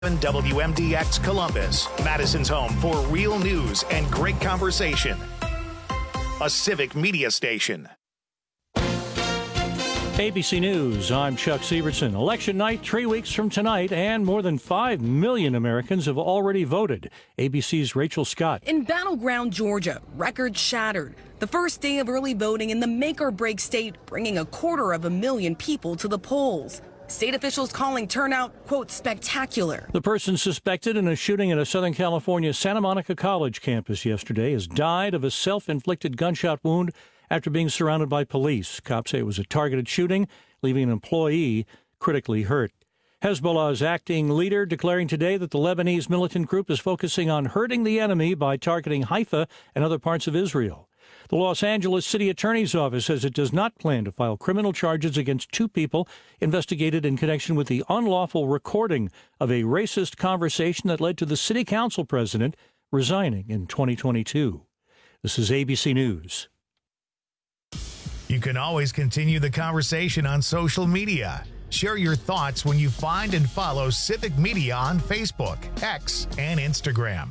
WMDX Columbus, Madison's home for real news and great conversation. A civic media station. ABC News, I'm Chuck Severson. Election night 3 weeks from tonight, and more than 5 million Americans have already voted. ABC's Rachel Scott. In battleground Georgia, records shattered. The first day of early voting in the make-or-break state, bringing 250,000 people to the polls. State officials calling turnout, quote, spectacular. The person suspected in a shooting at a Southern California Santa Monica College campus yesterday has died of a self-inflicted gunshot wound after being surrounded by police. Cops say it was a targeted shooting, leaving an employee critically hurt. Hezbollah's acting leader declaring today that the Lebanese militant group is focusing on hurting the enemy by targeting Haifa and other parts of Israel. The Los Angeles City Attorney's Office says it does not plan to file criminal charges against 2 people investigated in connection with the unlawful recording of a racist conversation that led to the city council president resigning in 2022. This is ABC News. You can always continue the conversation on social media. Share your thoughts when you find and follow Civic Media on Facebook, X, and Instagram.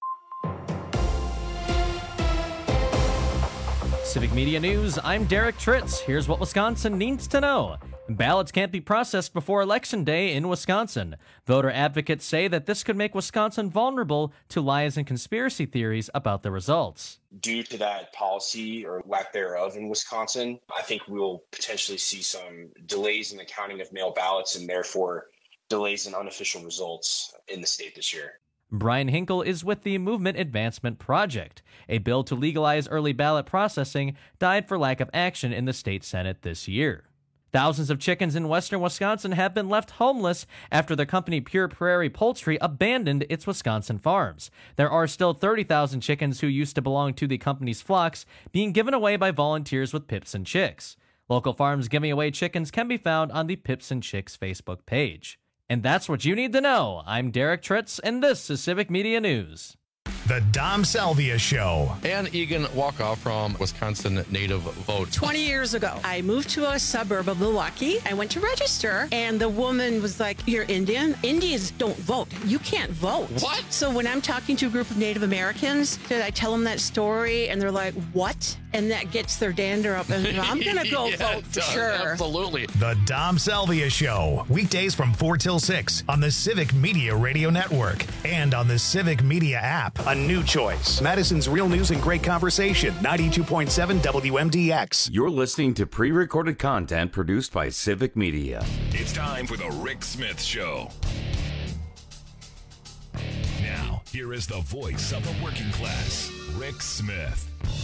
Civic Media News, I'm Derek Tritz. Here's what Wisconsin needs to know. Ballots can't be processed before Election Day in Wisconsin. Voter advocates say that this could make Wisconsin vulnerable to lies and conspiracy theories about the results. Due to that policy or lack thereof in Wisconsin, I think we'll potentially see some delays in the counting of mail ballots and therefore delays in unofficial results in the state this year. Brian Hinkle is with the Movement Advancement Project. A bill to legalize early ballot processing died for lack of action in the state Senate this year. Thousands of chickens in western Wisconsin have been left homeless after the company Pure Prairie Poultry abandoned its Wisconsin farms. There are still 30,000 chickens who used to belong to the company's flocks being given away by volunteers with Pips and Chicks. Local farms giving away chickens can be found on the Pips and Chicks Facebook page. And that's what you need to know. I'm Derek Tritz, and this is Civic Media News. The Dom Salvia Show. Ann Egan Walkoff from Wisconsin Native Vote. 20 years ago, I moved to a suburb of Milwaukee. I went to register, and the woman was like, "You're Indian? Indians don't vote. You can't vote." What? So when I'm talking to a group of Native Americans, did I tell them that story? And they're like, "What?" And that gets their dander up, and I'm going to go vote for sure. Absolutely. The Dom Salvia Show. Weekdays from 4 till 6 on the Civic Media Radio Network and on the Civic Media app. A new choice. Madison's real news and great conversation. 92.7 WMDX. You're listening to pre-recorded content produced by Civic Media. It's time for the Rick Smith Show. Now, here is the voice of the working class, Rick Smith.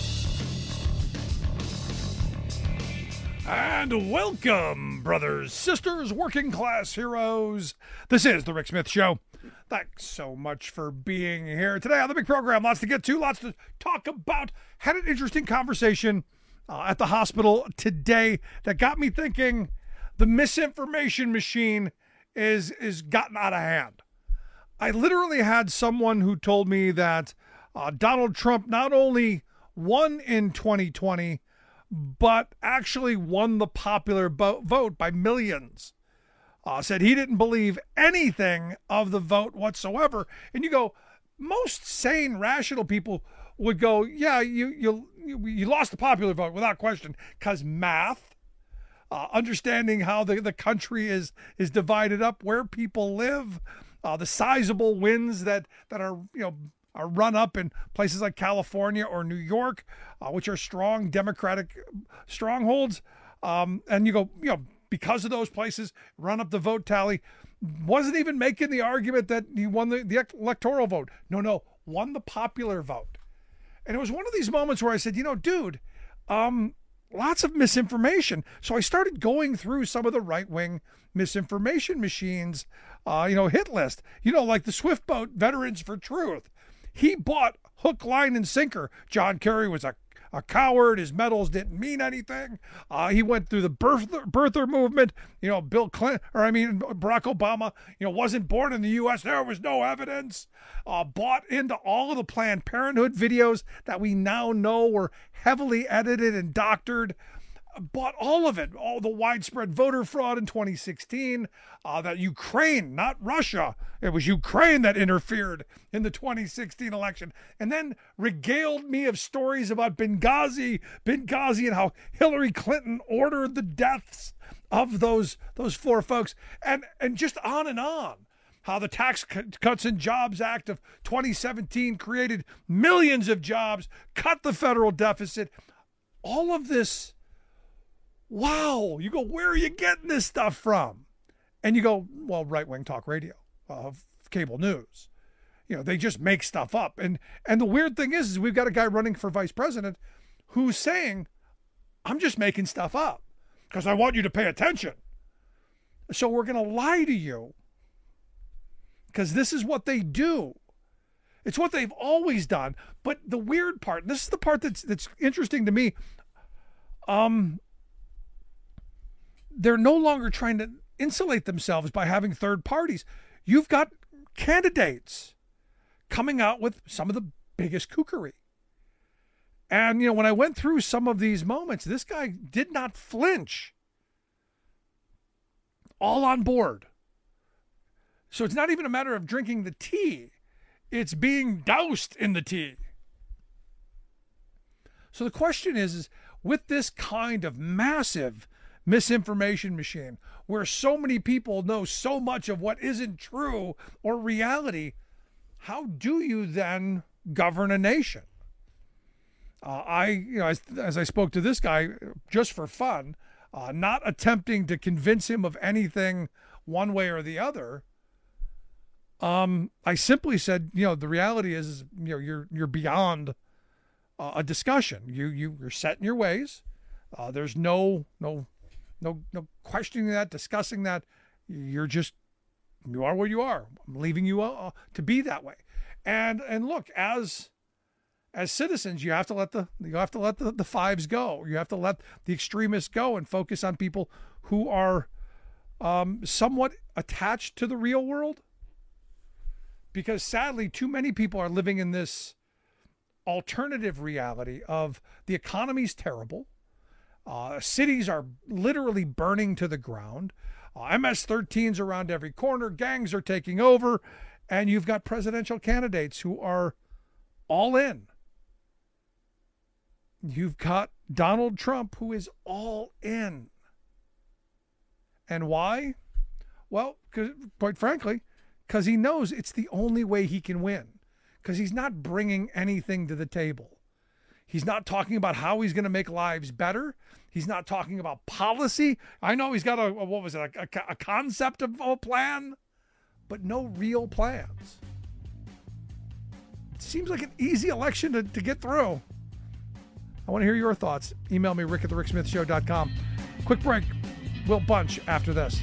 And welcome, brothers, sisters, working class heroes. This is the Rick Smith Show. Thanks so much for being here today on the big program. Lots to get to, lots to talk about. Had an interesting conversation at the hospital today that got me thinking the misinformation machine is gotten out of hand. I literally had someone who told me that Donald Trump not only won in 2020, but actually won the popular vote by millions. Said he didn't believe anything of the vote whatsoever. And you go, most sane, rational people would go, yeah, you lost the popular vote without question, because math, understanding how the country is divided up, where people live, the sizable wins that are are run up in places like California or New York, which are strong Democratic strongholds. And you go, because of those places, run up the vote tally. Wasn't even making the argument that he won the electoral vote. No, won the popular vote. And it was one of these moments where I said, dude, lots of misinformation. So I started going through some of the right-wing misinformation machines, hit list, like the Swift Boat Veterans for Truth. He bought hook, line, and sinker. John Kerry was a coward. His medals didn't mean anything. He went through the birther movement. Barack Obama, wasn't born in the U.S. There was no evidence. Bought into all of the Planned Parenthood videos that we now know were heavily edited and doctored. bought all of it, all the widespread voter fraud in 2016, that Ukraine, not Russia, it was Ukraine that interfered in the 2016 election, and then regaled me of stories about Benghazi and how Hillary Clinton ordered the deaths of those four folks, and just on and on. How the Tax Cuts and Jobs Act of 2017 created millions of jobs, cut the federal deficit. All of this, wow. You go, where are you getting this stuff from? And you go, well, right-wing talk radio, cable news. You know, they just make stuff up. And the weird thing is we've got a guy running for vice president who's saying, I'm just making stuff up because I want you to pay attention. So we're going to lie to you. Because this is what they do. It's what they've always done. But the weird part, and this is the part that's interesting to me, they're no longer trying to insulate themselves by having third parties. You've got candidates coming out with some of the biggest kookery. And, you know, when I went through some of these moments, this guy did not flinch. All on board. So it's not even a matter of drinking the tea. It's being doused in the tea. So the question is with this kind of massive misinformation machine, where so many people know so much of what isn't true or reality, how do you then govern a nation? As I spoke to this guy just for fun, not attempting to convince him of anything one way or the other, I simply said, you know, the reality is, you know, you're beyond a discussion. You're set in your ways. There's no questioning that, discussing that. You are what you are. I'm leaving you to be that way. And look, as citizens, you have to let the fives go. You have to let the extremists go and focus on people who are somewhat attached to the real world. Because sadly, too many people are living in this alternative reality of the economy's terrible. Cities are literally burning to the ground. MS-13s around every corner. Gangs are taking over. And you've got presidential candidates who are all in. You've got Donald Trump, who is all in. And why? Well, quite frankly, because he knows it's the only way he can win. Because he's not bringing anything to the table. He's not talking about how he's going to make lives better. He's not talking about policy. I know he's got a concept of a plan, but no real plans. It seems like an easy election to get through. I want to hear your thoughts. Email me, rick@thericksmithshow.com. Quick break. We'll bunch after this.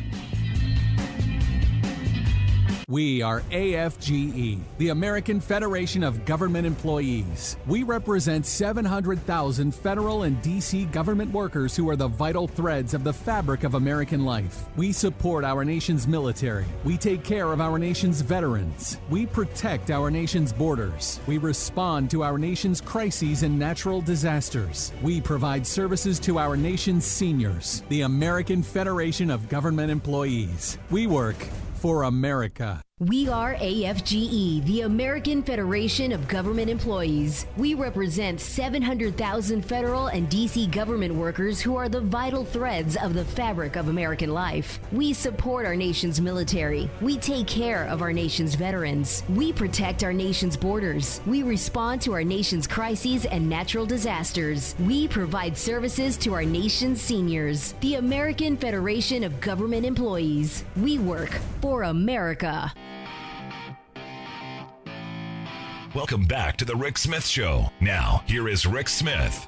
We are AFGE, the American Federation of Government Employees. We represent 700,000 federal and D.C. government workers who are the vital threads of the fabric of American life. We support our nation's military. We take care of our nation's veterans. We protect our nation's borders. We respond to our nation's crises and natural disasters. We provide services to our nation's seniors. The American Federation of Government Employees. We work for America. We are AFGE, the American Federation of Government Employees. We represent 700,000 federal and D.C. government workers who are the vital threads of the fabric of American life. We support our nation's military. We take care of our nation's veterans. We protect our nation's borders. We respond to our nation's crises and natural disasters. We provide services to our nation's seniors. The American Federation of Government Employees. We work for America. Welcome back to the Rick Smith Show. Now, here is Rick Smith.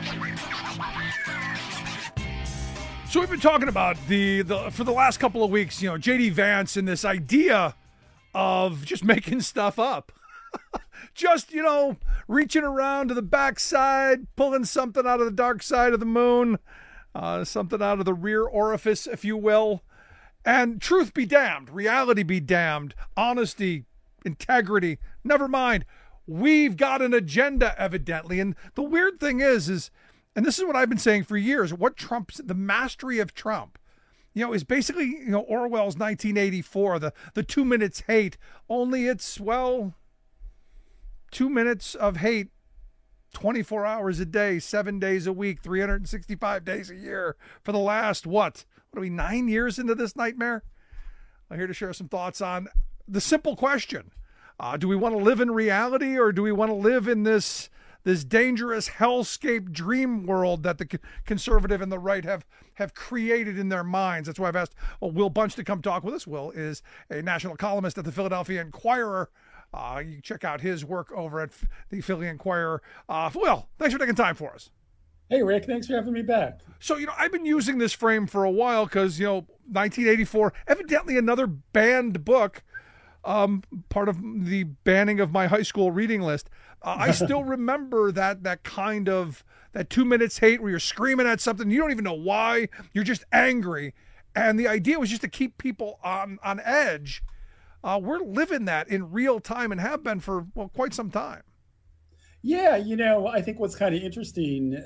So we've been talking about for the last couple of weeks, you know, J.D. Vance and this idea of just making stuff up. Just, you know, reaching around to the backside, pulling something out of the dark side of the moon, something out of the rear orifice, if you will. And truth be damned, reality be damned, honesty, integrity, never mind. We've got an agenda, evidently. And the weird thing is and this is what I've been saying for years, the mastery of Trump, is basically, Orwell's 1984, the 2 minutes hate, only it's, 2 minutes of hate, 24 hours a day, 7 days a week, 365 days a year for the last, 9 years into this nightmare? I'm here to share some thoughts on the simple question. Do we want to live in reality, or do we want to live in this dangerous hellscape dream world that the conservative and the right have created in their minds? That's why I've asked Will Bunch to come talk with us. Will is a national columnist at the Philadelphia Inquirer. You can check out his work over at the Philly Inquirer. Will, thanks for taking time for us. Hey, Rick, thanks for having me back. So, I've been using this frame for a while because, 1984, evidently another banned book, part of the banning of my high school reading list. I still remember that 2 minutes hate where you're screaming at something. You don't even know why. You're just angry. And the idea was just to keep people on edge. We're living that in real time and have been for, quite some time. Yeah, I think what's kind of interesting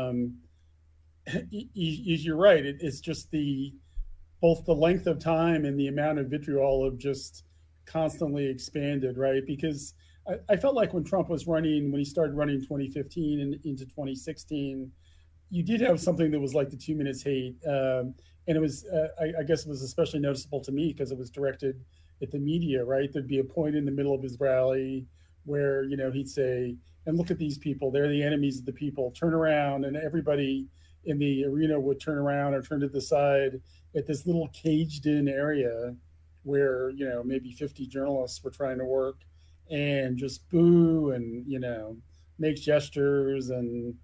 is you're right. It's just both the length of time and the amount of vitriol have just constantly expanded, right? Because I felt like when Trump was running, when he started running in 2015 and into 2016, you did have something that was like the 2 minutes hate. And it was, I guess it was especially noticeable to me because it was directed at the media, right? There'd be a point in the middle of his rally where, he'd say, and look at these people, they're the enemies of the people, turn around, and everybody in the arena would turn around or turn to the side at this little caged in area where, maybe 50 journalists were trying to work, and just boo and, make gestures and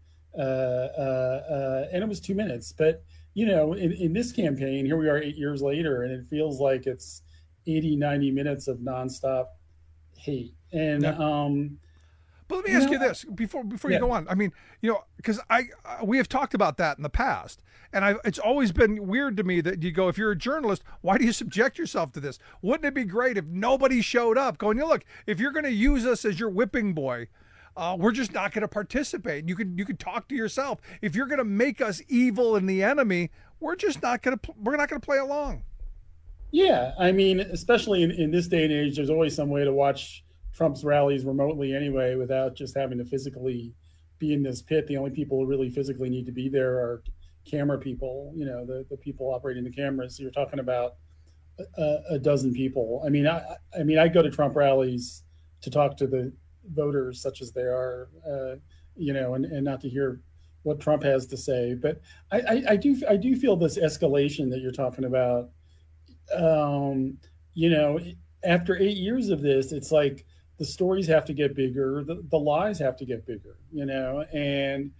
it was 2 minutes. But, in this campaign, here we are 8 years later, and it feels like it's 80, 90 minutes of nonstop hate. And, but let me ask you this before you go on. I mean, because we have talked about that in the past, and it's always been weird to me that you go, if you're a journalist, why do you subject yourself to this? Wouldn't it be great if nobody showed up going, look, if you're going to use us as your whipping boy, we're just not going to participate. You could talk to yourself. If you're going to make us evil and the enemy, we're not going to play along. Yeah, I mean, especially in this day and age, there's always some way to watch Trump's rallies remotely anyway, without just having to physically be in this pit. The only people who really physically need to be there are camera people, the people operating the cameras. So you're talking about a dozen people. I mean, I go to Trump rallies to talk to the voters, such as they are, and not to hear what Trump has to say. But I do feel this escalation that you're talking about. After 8 years of this, it's like the stories have to get bigger, the lies have to get bigger, and,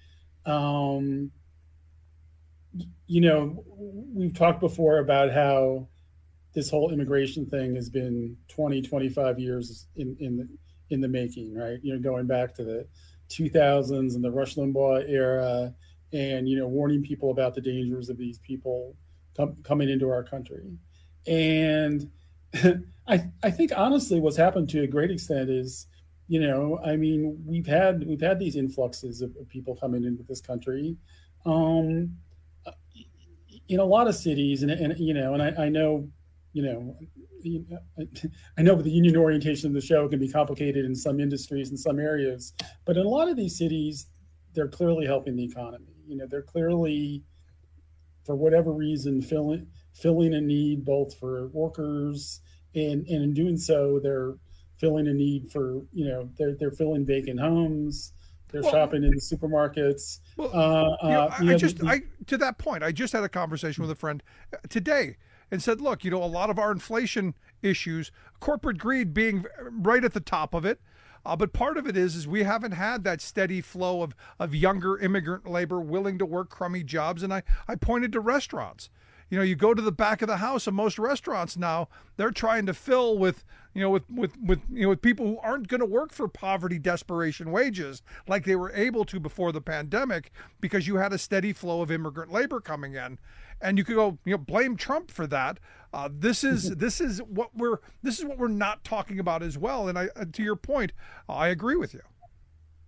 we've talked before about how this whole immigration thing has been 20, 25 years in the making, right? Going back to the 2000s and the Rush Limbaugh era, and, warning people about the dangers of these people coming into our country. And I think honestly what's happened to a great extent is, we've had these influxes of people coming into this country in a lot of cities, and I know the union orientation of the show can be complicated in some industries in some areas, but in a lot of these cities, they're clearly helping the economy. They're clearly, for whatever reason, filling a need both for workers, and in doing so, they're filling a need for, they're filling vacant homes, they're shopping in the supermarkets. To that point, I just had a conversation with a friend today and said, look, a lot of our inflation issues, corporate greed being right at the top of it. But part of it is we haven't had that steady flow of younger immigrant labor willing to work crummy jobs. And I pointed to restaurants. You go to the back of the house of most restaurants now, they're trying to fill with people who aren't going to work for poverty desperation wages like they were able to before the pandemic, because you had a steady flow of immigrant labor coming in. And you could go, blame Trump for that. This is what we're not talking about as well. And to your point, I agree with you.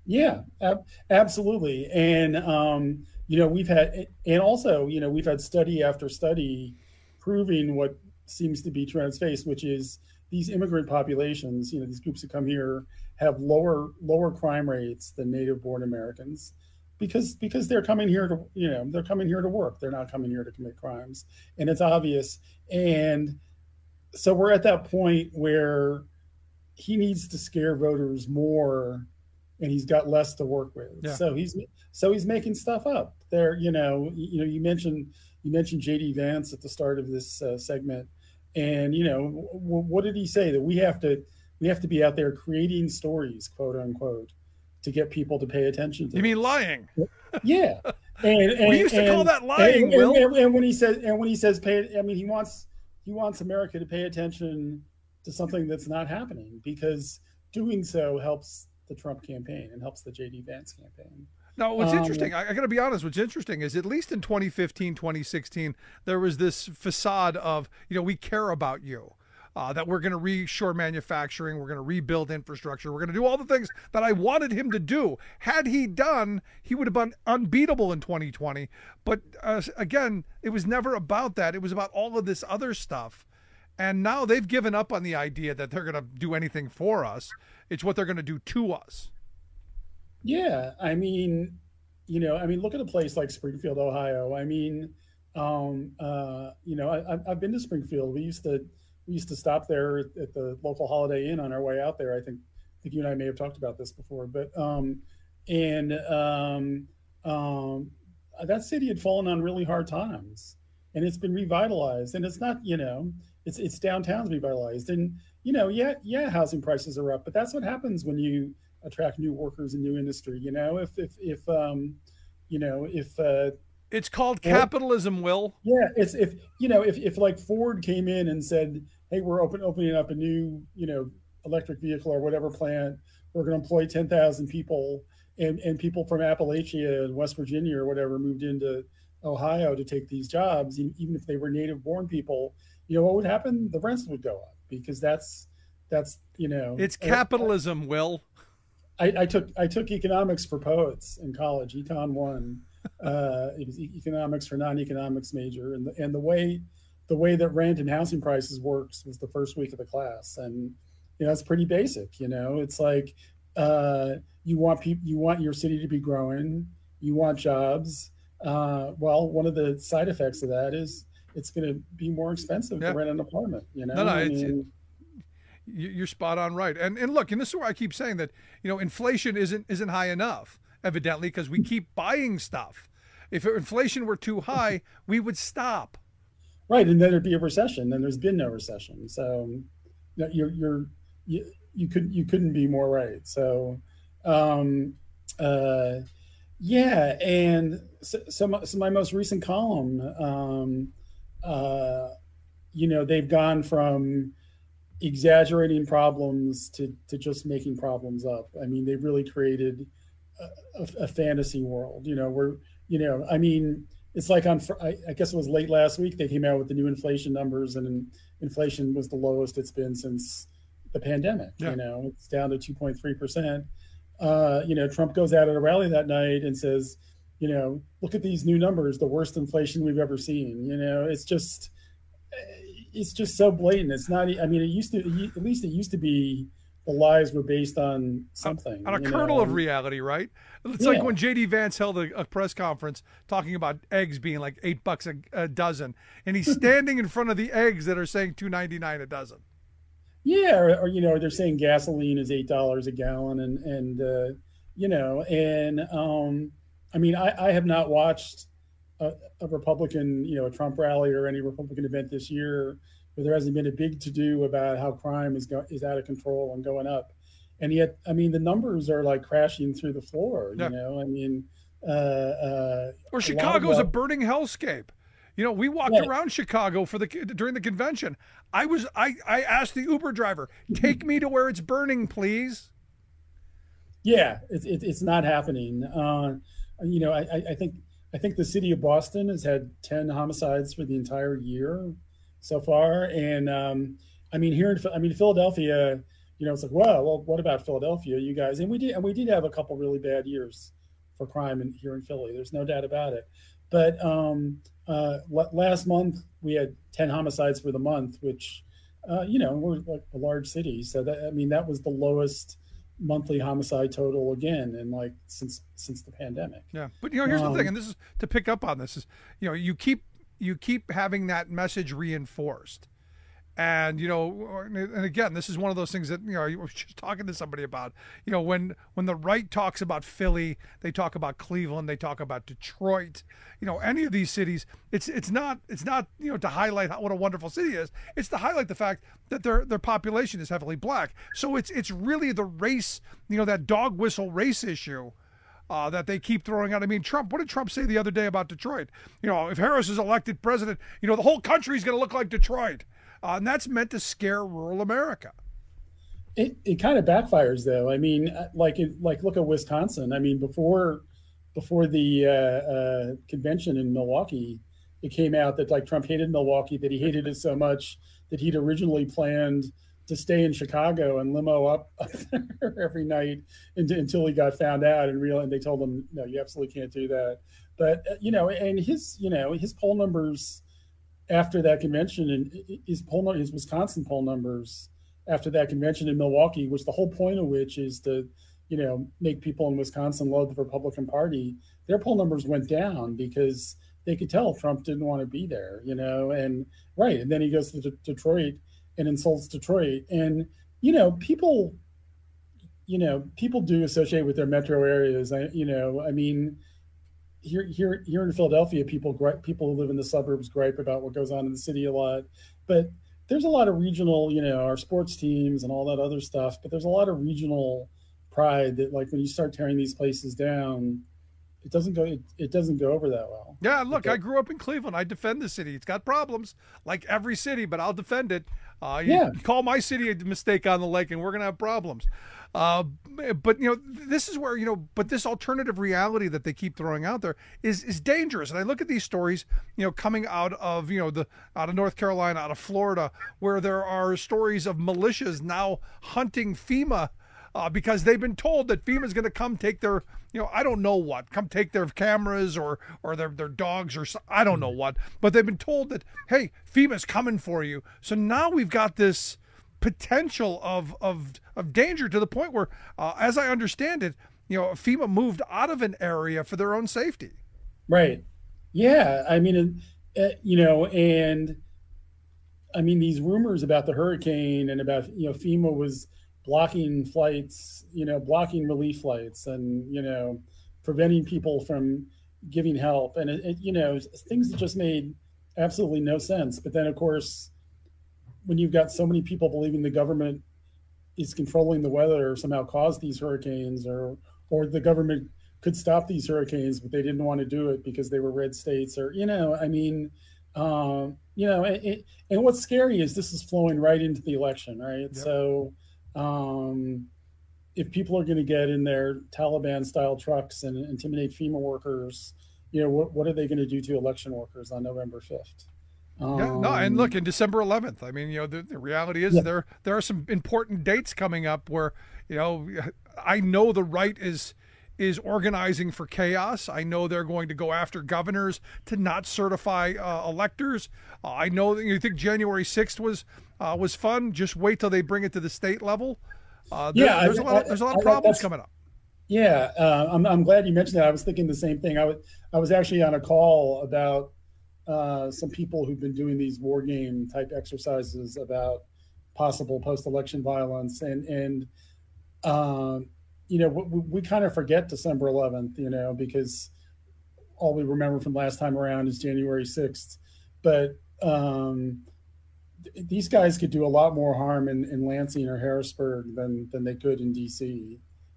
Yeah, absolutely. And, we've had, and also, we've had study after study proving what seems to be trans face, which is these immigrant populations, these groups that come here have lower crime rates than native born Americans because they're coming here to, they're coming here to work. They're not coming here to commit crimes. And it's obvious. And so we're at that point where he needs to scare voters more, and he's got less to work with. Yeah. So he's making stuff up there. You mentioned JD Vance at the start of this segment, and what did he say? That we have to be out there creating stories, quote unquote, to get people to pay attention to. You mean lying? Yeah. And we used to call that lying, Will. And when he says pay, I mean he wants America to pay attention to something that's not happening, because doing so helps the Trump campaign and helps the JD Vance campaign. Now, what's interesting, I got to be honest, what's interesting is at least in 2015, 2016, there was this facade of, we care about you, that we're going to reshore manufacturing, we're going to rebuild infrastructure, we're going to do all the things that I wanted him to do. Had he done, he would have been unbeatable in 2020. But again, it was never about that. It was about all of this other stuff. And now they've given up on the idea that they're going to do anything for us. It's what they're going to do to us. Yeah. I mean, look at a place like Springfield, Ohio. I mean, I've been to Springfield. We used to stop there at the local Holiday Inn on our way out there. I think you and I may have talked about this before, but, that city had fallen on really hard times, and it's been revitalized, and it's not, it's downtown's revitalized, and housing prices are up, but that's what happens when you attract new workers in new industry. It's called capitalism, Will. Yeah, if like Ford came in and said, hey, we're opening up a new electric vehicle or whatever plant, we're going to employ 10,000 people, and people from Appalachia and West Virginia or whatever moved into Ohio to take these jobs, even if they were native born people, what would happen? The rents would go up, because that's it's capitalism, Will. I took economics for poets in college, Econ 1. It was economics for non-economics major, and the way that rent and housing prices works was the first week of the class, and it's pretty basic. It's like you want your city to be growing, you want jobs. Well, one of the side effects of that is it's going to be more expensive to rent an apartment. You're spot on, right. And look, and this is where I keep saying that inflation isn't high enough, evidently, because we keep buying stuff. If inflation were too high, we would stop. Right, and then there'd be a recession. And there's been no recession, so you couldn't be more right. So, yeah, and so my most recent column, they've gone from exaggerating problems to just making problems up. I mean, they've really created a fantasy world, where, it's like I guess it was late last week, they came out with the new inflation numbers, and inflation was the lowest it's been since the pandemic. Yeah. It's down to 2.3%. Trump goes out at a rally that night and says, look at these new numbers, the worst inflation we've ever seen. It's just so blatant. It's not, it used to be the lies were based on something. On a kernel of reality, right? It's like when JD Vance held a press conference talking about eggs being like $8 a dozen, and he's standing in front of the eggs that are saying $2.99 a dozen. Yeah, or they're saying gasoline is $8 a gallon, I have not watched a Republican, a Trump rally or any Republican event this year where there hasn't been a big to-do about how crime is out of control and going up. And yet, the numbers are like crashing through the floor, or Chicago's a burning hellscape. We walked around Chicago during the convention. I asked the Uber driver, take me to where it's burning, please. Yeah, it's not happening. I think the city of Boston has had 10 homicides for the entire year so far, and here in Philadelphia, it's like, well, what about Philadelphia, you guys? And we did have a couple really bad years for crime here in Philly. There's no doubt about it. But last month we had 10 homicides for the month, which, we're like a large city. So that was the lowest monthly homicide total again in like since the pandemic. Yeah. But here's the thing, and this is to pick up on this, is you keep having that message reinforced. And and again, this is one of those things that I was just talking to somebody about. When the right talks about Philly, they talk about Cleveland, they talk about Detroit. Any of these cities, it's not to highlight what a wonderful city is. It's to highlight the fact that their population is heavily black. So it's really the race, that dog whistle race issue. That they keep throwing out. I mean, Trump, what did Trump say the other day about Detroit? If Harris is elected president, the whole country is going to look like Detroit. And that's meant to scare rural America. It kind of backfires, though. I mean, like look at Wisconsin. I mean, before the convention in Milwaukee, it came out that like Trump hated Milwaukee, that he hated it so much that he'd originally planned to stay in Chicago and limo up there every night until he got found out and they told him, no, you absolutely can't do that. But and his poll numbers after that convention, and his Wisconsin poll numbers after that convention in Milwaukee, which the whole point of which is to, make people in Wisconsin love the Republican Party, their poll numbers went down because they could tell Trump didn't want to be there, and then he goes to Detroit and insults Detroit. And, people do associate with their metro areas. Here in Philadelphia, people who live in the suburbs gripe about what goes on in the city a lot, but there's a lot of regional, our sports teams and all that other stuff, but there's a lot of regional pride that, like, when you start tearing these places down, it doesn't go over that well. Yeah, look, I grew up in Cleveland. I defend the city. It's got problems like every city, but I'll defend it. You call my city a mistake on the lake and we're going to have problems. But this is where, but this alternative reality that they keep throwing out there is dangerous. And I look at these stories, coming out of, out of North Carolina, out of Florida, where there are stories of militias now hunting FEMA because they've been told that FEMA is going to come take their, I don't know what, come take their cameras or their dogs or I don't know what, but they've been told that, hey, FEMA's coming for you. So now we've got this potential of danger to the point where, as I understand it, FEMA moved out of an area for their own safety. Right. Yeah. I mean, and I mean, these rumors about the hurricane and about, FEMA was blocking flights, blocking relief flights and, preventing people from giving help. And, things that just made absolutely no sense. But then, of course, when you've got so many people believing the government is controlling the weather or somehow caused these hurricanes or the government could stop these hurricanes, but they didn't want to do it because they were red states or, and what's scary is this is flowing right into the election, right? Yep. So if people are going to get in their Taliban style trucks and intimidate FEMA workers, what are they going to do to election workers on November 5th? And look, in December 11th, I mean, the reality is there are some important dates coming up where, I know the right is organizing for chaos. I know they're going to go after governors to not certify electors. I know that you think January 6th was fun. Just wait till they bring it to the state level. There's a lot of problems coming up. Yeah, I'm glad you mentioned that. I was thinking the same thing. I was actually on a call about some people who've been doing these war game type exercises about possible post-election violence, and we kind of forget December 11th, because all we remember from last time around is January 6th. But these guys could do a lot more harm in Lansing or Harrisburg than they could in DC.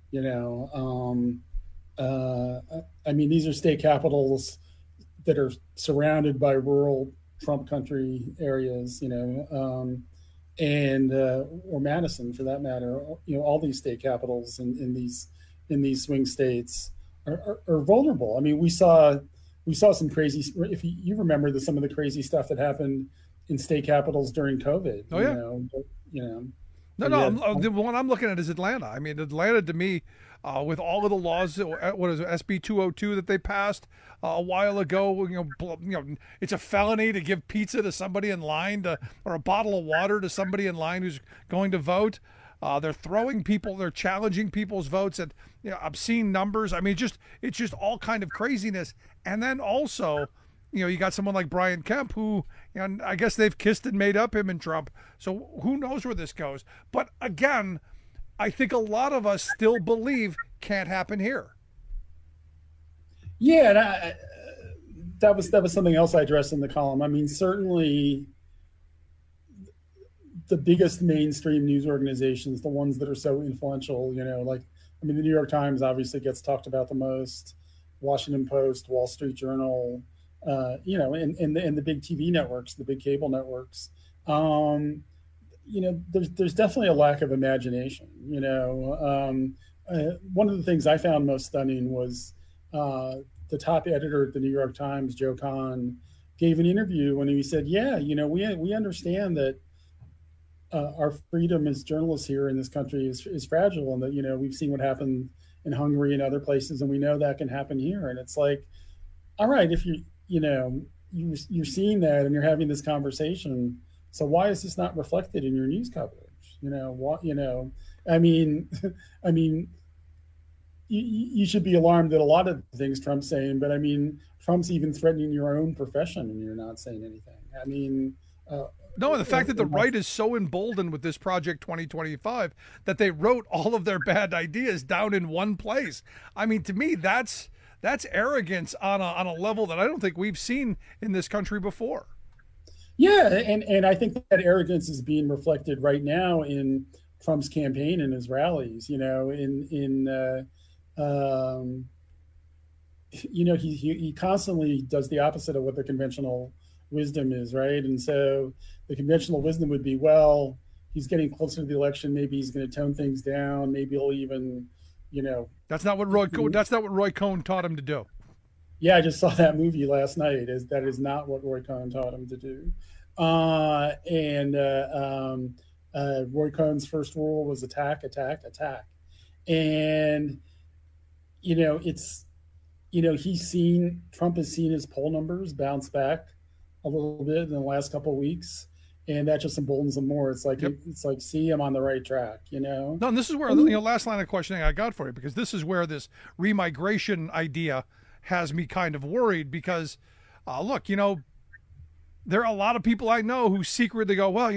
I mean, these are state capitals that are surrounded by rural Trump country areas, or Madison for that matter. All these state capitals in these swing states are vulnerable. I mean, we saw some crazy. If you remember some of the crazy stuff that happened in state capitals during COVID. Oh yeah. No, the one I'm looking at is Atlanta. I mean, Atlanta to me, with all of the laws, what is it, SB 202 that they passed a while ago? It's a felony to give pizza to somebody in line, or a bottle of water to somebody in line who's going to vote. They're throwing people, they're challenging people's votes at obscene numbers. I mean, it's just all kind of craziness. And then also, you got someone like Brian Kemp who, I guess they've kissed and made up him and Trump. So who knows where this goes? But again, I think a lot of us still believe can't happen here. Yeah, and that was something else I addressed in the column. I mean, certainly the biggest mainstream news organizations, the ones that are so influential, the New York Times obviously gets talked about the most, Washington Post, Wall Street Journal, and the big TV networks, the big cable networks. There's definitely a lack of imagination. One of the things I found most stunning was the top editor at the New York Times, Joe Kahn, gave an interview when he said, we understand that our freedom as journalists here in this country is fragile, and that, we've seen what happened in Hungary and other places, and we know that can happen here. And it's like, all right, if you're seeing that and you're having this conversation, so why is this not reflected in your news coverage? You should be alarmed at a lot of things Trump's saying, but Trump's even threatening your own profession and you're not saying anything. No, the fact that the right is so emboldened with this Project 2025 that they wrote all of their bad ideas down in one place. I mean, to me, that's arrogance on a level that I don't think we've seen in this country before. Yeah, and I think that arrogance is being reflected right now in Trump's campaign and his rallies. He constantly does the opposite of what the conventional wisdom is, right? And so the conventional wisdom would be, well, he's getting closer to the election, maybe he's going to tone things down, maybe he'll even, That's not what Roy Cohn taught him to do. Yeah, I just saw that movie last night. That is not what Roy Cohn taught him to do. Roy Cohn's first rule was attack. And, Trump has seen his poll numbers bounce back a little bit in the last couple of weeks. And that just emboldens him more. It's like, see, I'm on the right track, No, and this is where, last line of questioning I got for you, because this is where this remigration idea has me kind of worried, because look, there are a lot of people I know who secretly go, well,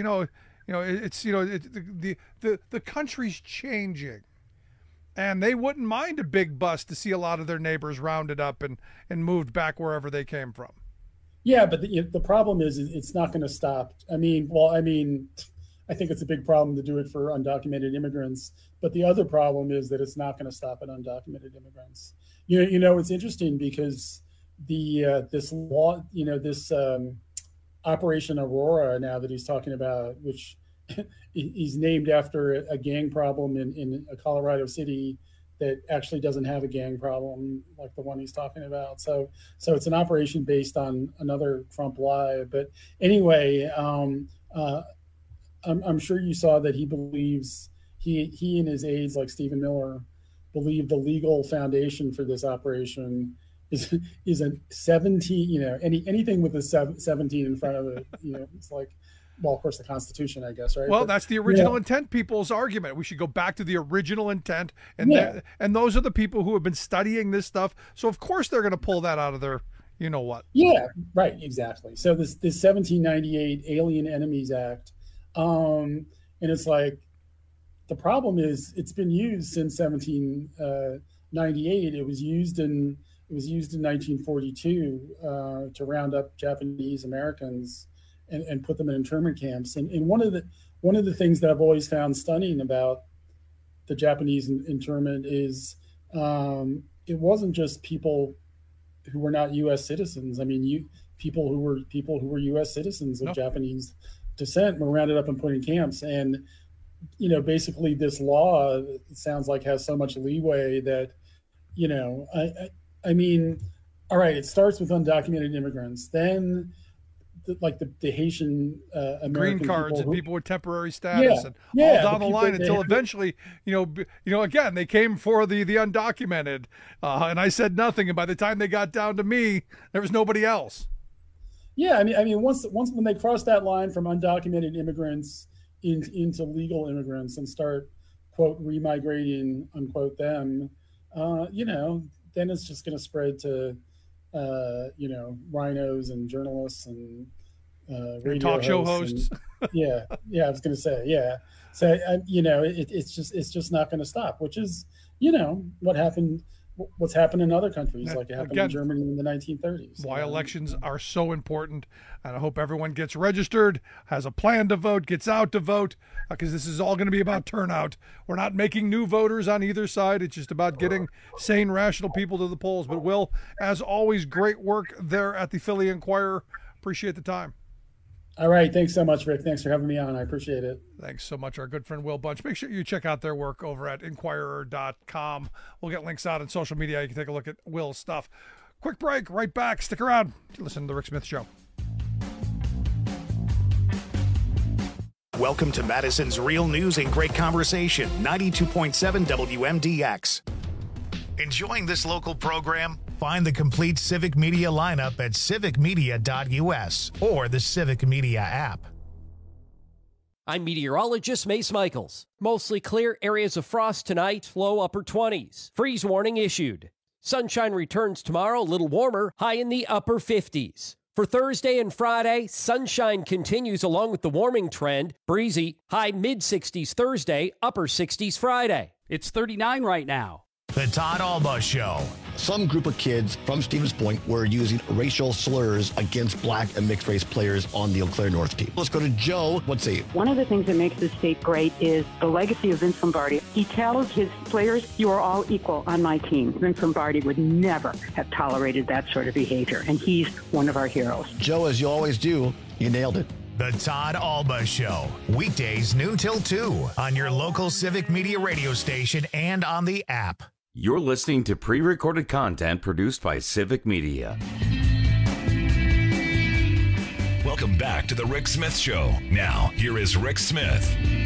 the country's changing, and they wouldn't mind a big bus to see a lot of their neighbors rounded up and moved back wherever they came from. Yeah, but the problem is it's not going to stop. I think it's a big problem to do it for undocumented immigrants, but the other problem is that it's not going to stop at undocumented immigrants. It's interesting because this law, this Operation Aurora now that he's talking about, which he's named after a gang problem in Colorado City that actually doesn't have a gang problem like the one he's talking about. So it's an operation based on another Trump lie. But anyway, I'm sure you saw that he believes he and his aides like Stephen Miller believe the legal foundation for this operation is a 17. Anything with a 17 in front of it. It's like. Well, of course, the Constitution, I guess, right? Well, that's the original intent people's argument. We should go back to the original intent, and those are the people who have been studying this stuff. So, of course, they're going to pull that out of their, what. Yeah, right, exactly. So this 1798 Alien Enemies Act, and it's like the problem is it's been used since 1798. It was used in 1942 to round up Japanese Americans. And put them in internment camps. And one of the things that I've always found stunning about the Japanese internment is it wasn't just people who were not U.S. citizens. I mean, people who were U.S. citizens of Japanese descent were rounded up and put in camps. And basically, this law, it sounds like, has so much leeway that I mean, all right, it starts with undocumented immigrants, then the Haitian American green cards people and people with temporary status and all down the line until eventually, again, they came for the undocumented, and I said nothing. And by the time they got down to me, there was nobody else. Yeah, I mean, once when they cross that line from undocumented immigrants into legal immigrants and start, quote, remigrating, unquote, them, then it's just going to spread to, rhinos and journalists and radio talk show hosts. I was going to say, yeah. So, it's just not going to stop, which is, what's happened in other countries, like it happened in Germany in the 1930s. Why elections are so important. And I hope everyone gets registered, has a plan to vote, gets out to vote, because this is all going to be about turnout. We're not making new voters on either side. It's just about getting sane, rational people to the polls. But Will, as always, great work there at the Philly Inquirer. Appreciate the time. All right. Thanks so much, Rick. Thanks for having me on. I appreciate it. Thanks so much, our good friend Will Bunch. Make sure you check out their work over at Inquirer.com. We'll get links out on social media. You can take a look at Will's stuff. Quick break. Right back. Stick around. Listen to The Rick Smith Show. Welcome to Madison's Real News and Great Conversation, 92.7 WMDX. Enjoying this local program? Find the complete Civic Media lineup at civicmedia.us or the Civic Media app. I'm meteorologist Mace Michaels. Mostly clear, areas of frost tonight, low upper 20s. Freeze warning issued. Sunshine returns tomorrow, a little warmer, high in the upper 50s. For Thursday and Friday, sunshine continues along with the warming trend. Breezy, high mid-60s Thursday, upper 60s Friday. It's 39 right now. The Todd Alba Show. Some group of kids from Stevens Point were using racial slurs against black and mixed race players on the Eau Claire North team. Let's go to Joe. What's he? One of the things that makes this state great is the legacy of Vince Lombardi. He tells his players, you are all equal on my team. Vince Lombardi would never have tolerated that sort of behavior, and he's one of our heroes. Joe, as you always do, you nailed it. The Todd Alba Show. Weekdays noon till 2 on your local Civic Media radio station and on the app. You're listening to pre-recorded content produced by Civic Media. Welcome back to the Rick Smith Show. Now, here is Rick Smith.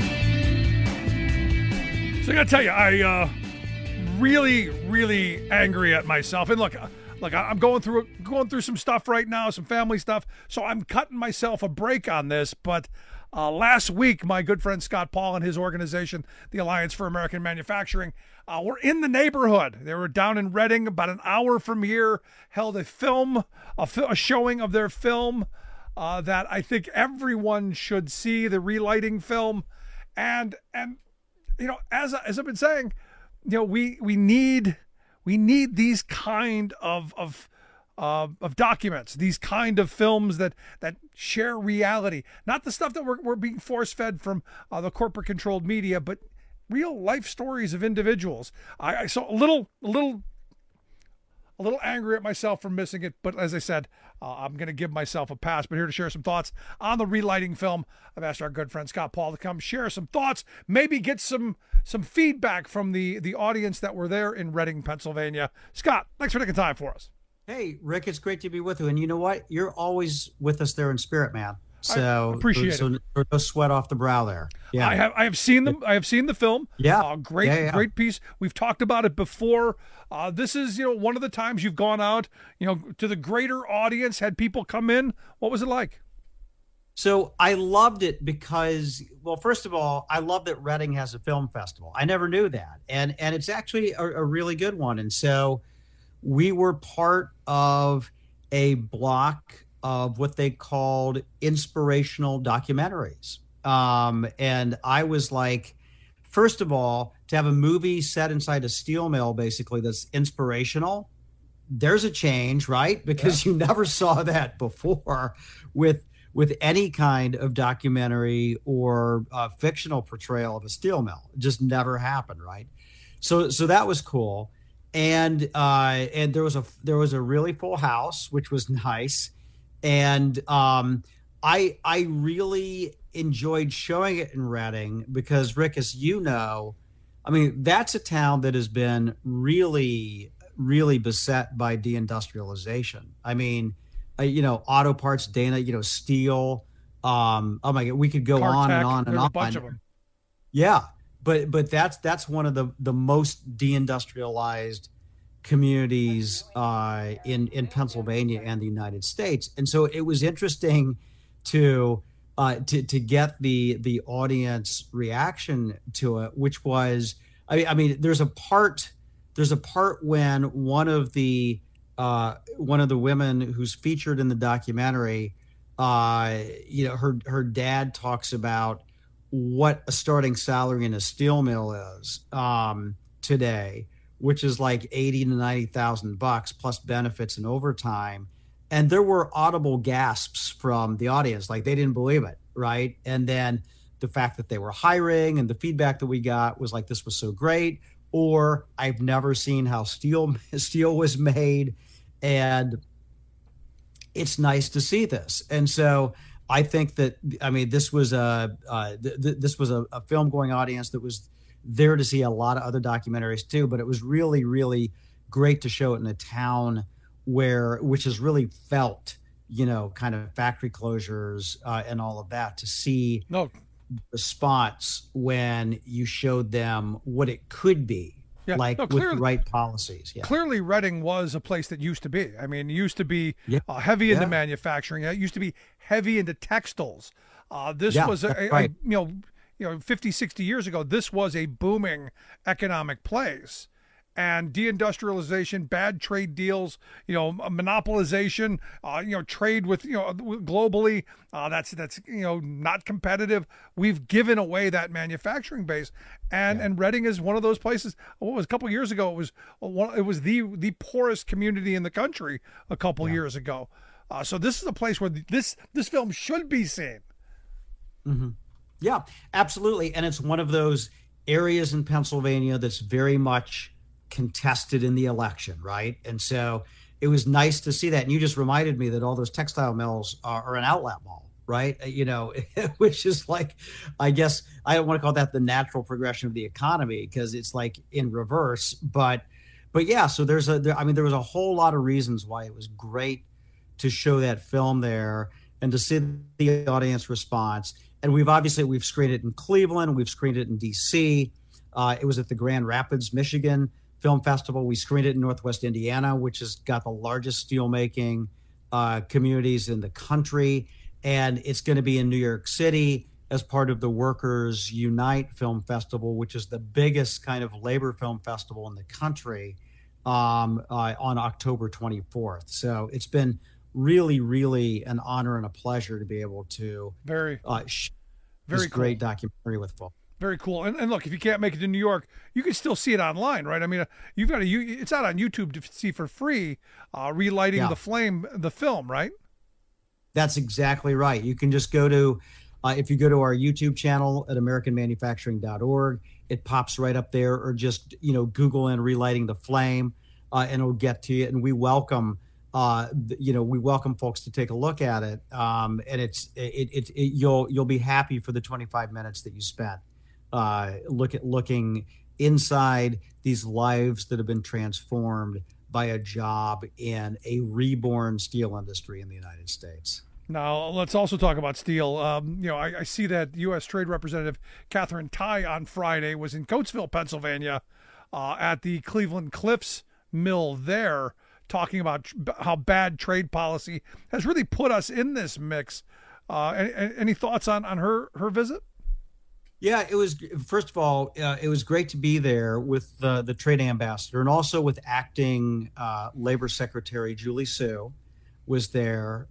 So I got to tell you, I really, really angry at myself. And look, I'm going through some stuff right now, some family stuff. So I'm cutting myself a break on this. But last week, my good friend Scott Paul and his organization, the Alliance for American Manufacturing, were in the neighborhood. They were down in Reading, about an hour from here, held a showing of their film that I think everyone should see, the relighting film. And as I've been saying, we need these kind of documents, these kind of films that share reality, not the stuff that we're being force fed from the corporate controlled media, but real life stories of individuals. I saw a little angry at myself for missing it, but as I said, I'm going to give myself a pass. But here to share some thoughts on the relighting film, I've asked our good friend Scott Paul to come share some thoughts, maybe get some feedback from the audience that were there in Reading, Pennsylvania. Scott, thanks for taking time for us. Hey, Rick, it's great to be with you. And you know what? You're always with us there in spirit, man. So I appreciate it. No sweat off the brow there. Yeah, I have seen them. I have seen the film. Yeah, great piece. We've talked about it before. This is one of the times you've gone out to the greater audience, had people come in. What was it like? So I loved it because, well, first of all, I love that Reading has a film festival. I never knew that, and it's actually a really good one. And so we were part of a block of what they called inspirational documentaries. And I was like, first of all, to have a movie set inside a steel mill, basically, that's inspirational, there's a change, right? Because you never saw that before with any kind of documentary or fictional portrayal of a steel mill. It just never happened, right? So that was cool. And there was a really full house, which was nice. And I really enjoyed showing it in Reading because, Rick, as you know, I mean, that's a town that has been really, really beset by deindustrialization. I mean, auto parts, Dana, steel. Oh my God, we could go Car on tech. and on and There's on. a bunch of them. Yeah, but that's one of the most deindustrialized communities in Pennsylvania and the United States, and so it was interesting to get the audience reaction to it, which was, I mean, there's a part when one of the women who's featured in the documentary, her dad talks about what a starting salary in a steel mill is today, which is like $80,000 to $90,000 plus benefits and overtime. And there were audible gasps from the audience, like they didn't believe it, right? And then the fact that they were hiring and the feedback that we got was like, this was so great, or I've never seen how steel was made, and it's nice to see this. And so I think that, I mean, this was a film-going audience that was there to see a lot of other documentaries too, but it was really, really great to show it in a town which has really felt, kind of factory closures and all of that, to see response when you showed them what it could be. Yeah. With the right policies. Yeah. Clearly, Reading was a place that used to be. I mean, it used to be heavy into manufacturing. It used to be heavy into textiles. This was, 50, 60 years ago, this was a booming economic place. And deindustrialization, bad trade deals, monopolization, trade with, globally, that's not competitive. We've given away that manufacturing base, and Reading is one of those places. What was a couple of years ago? It was the poorest community in the country a couple of years ago. So this is a place where this film should be seen. Mm-hmm. Yeah, absolutely, and it's one of those areas in Pennsylvania that's very much contested in the election, right? And so it was nice to see that. And you just reminded me that all those textile mills are an outlet mall, right? Which is like, I guess I don't want to call that the natural progression of the economy, because it's like in reverse. But yeah, so there was a whole lot of reasons why it was great to show that film there and to see the audience response. And we've screened it in Cleveland, we've screened it in DC. It was at the Grand Rapids, Michigan Film Festival. We screened it in Northwest Indiana, which has got the largest steelmaking communities in the country. And it's going to be in New York City as part of the Workers Unite Film Festival, which is the biggest kind of labor film festival in the country, on October 24th. So it's been really, really an honor and a pleasure to be able to very great documentary with folks. Very cool. And look, if you can't make it to New York, you can still see it online, right? I mean, it's out on YouTube to see for free, Relighting the Flame, the film, right? That's exactly right. You can just go to, if you go to our YouTube channel at AmericanManufacturing.org, it pops right up there, or just, Google in Relighting the Flame, and it'll get to you. And we welcome, folks to take a look at it. And you'll be happy for the 25 minutes that you spent. Looking inside these lives that have been transformed by a job in a reborn steel industry in the United States. Now, let's also talk about steel. I see that U.S. Trade Representative Katherine Tai on Friday was in Coatesville, Pennsylvania, at the Cleveland Cliffs mill there, talking about how bad trade policy has really put us in this mix. Any thoughts on her visit? Yeah, it was, first of all, it was great to be there with the trade ambassador, and also with acting Labor Secretary Julie Su was there.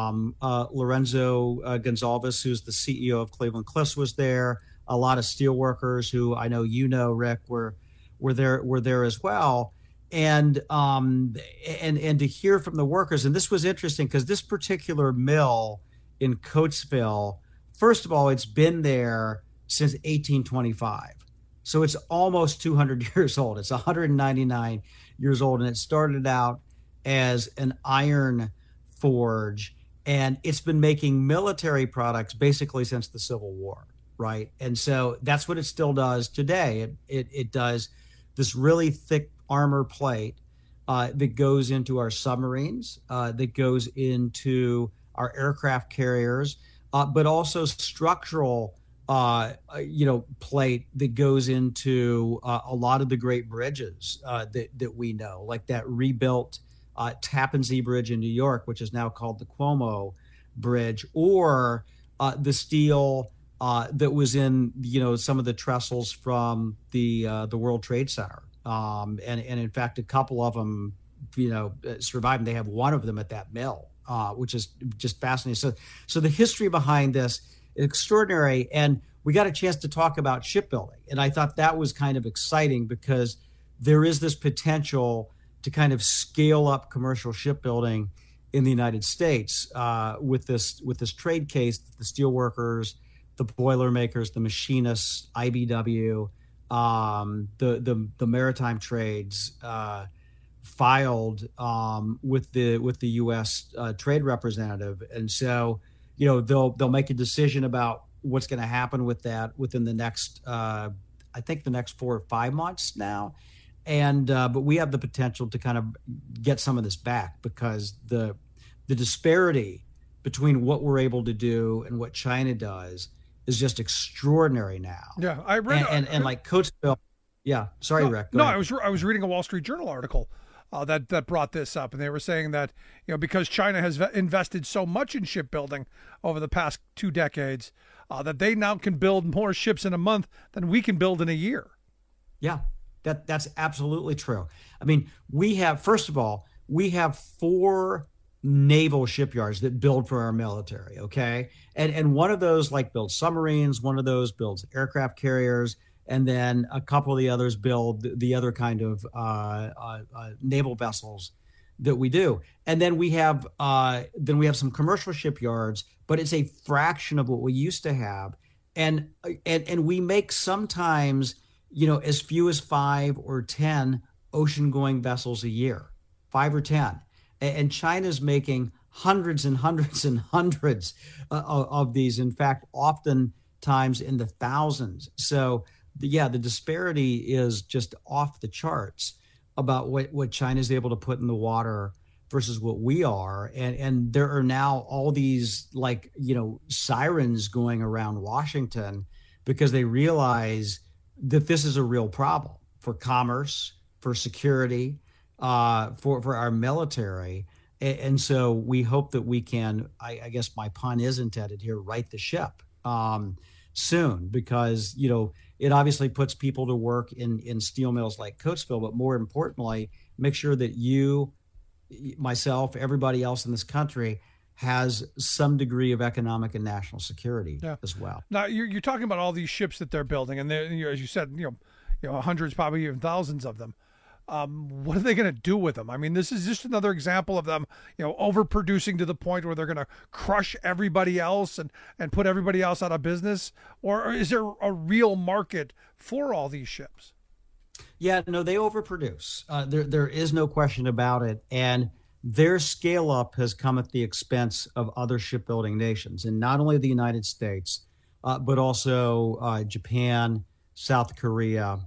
Lorenzo Gonzalez, who's the CEO of Cleveland Cliffs, was there. A lot of steel workers who I know Rick, were there as well. And to hear from the workers, and this was interesting because this particular mill in Coatesville, first of all, it's been there since 1825. So it's almost 200 years old. It's 199 years old. And it started out as an iron forge. And it's been making military products basically since the Civil War, right? And so that's what it still does today. It does this really thick armor plate that goes into our submarines, that goes into our aircraft carriers, but also structural, plate that goes into a lot of the great bridges that we know, like that rebuilt Tappan Zee Bridge in New York, which is now called the Cuomo Bridge, or the steel that was in, some of the trestles from the World Trade Center. And in fact, a couple of them, survived. And they have one of them at that mill, which is just fascinating. So the history behind this is extraordinary. And we got a chance to talk about shipbuilding. And I thought that was kind of exciting because there is this potential to kind of scale up commercial shipbuilding in the United States with this trade case that the steelworkers, the Boilermakers, the machinists, IBW, the maritime trades filed with the U.S. trade representative, and so they'll make a decision about what's going to happen with that within the next I think the next 4 or 5 months now, and but we have the potential to kind of get some of this back because the disparity between what we're able to do and what China does is just extraordinary now. Yeah, I read and like Coatesville. Yeah, sorry, Rick. No, I was reading a Wall Street Journal article that brought this up, and they were saying that because China has invested so much in shipbuilding over the past 2 decades, that they now can build more ships in a month than we can build in a year. Yeah, that's absolutely true. I mean, we have 4 naval shipyards that build for our military, okay? And one of those builds submarines, one of those builds aircraft carriers, and then a couple of the others build the other kind of naval vessels that we do. And then we have some commercial shipyards, but it's a fraction of what we used to have. And we make sometimes, as few as 5 or 10 ocean-going vessels a year, 5 or 10. And China's making hundreds and hundreds and hundreds of these. In fact, oftentimes in the thousands. So, the disparity is just off the charts about what China's able to put in the water versus what we are. And there are now all these sirens going around Washington because they realize that this is a real problem for commerce, for security, for our military. And so we hope that we can, I guess my pun is intended here, right the ship soon, because, it obviously puts people to work in steel mills like Coatesville, but more importantly, make sure that you, myself, everybody else in this country has some degree of economic and national security as well. Now, you're talking about all these ships that they're building, and as you said, hundreds, probably even thousands of them. What are they going to do with them? I mean, this is just another example of them, overproducing to the point where they're going to crush everybody else and put everybody else out of business. Or is there a real market for all these ships? Yeah, no, they overproduce. There is no question about it. And their scale up has come at the expense of other shipbuilding nations, and not only the United States, but also Japan, South Korea,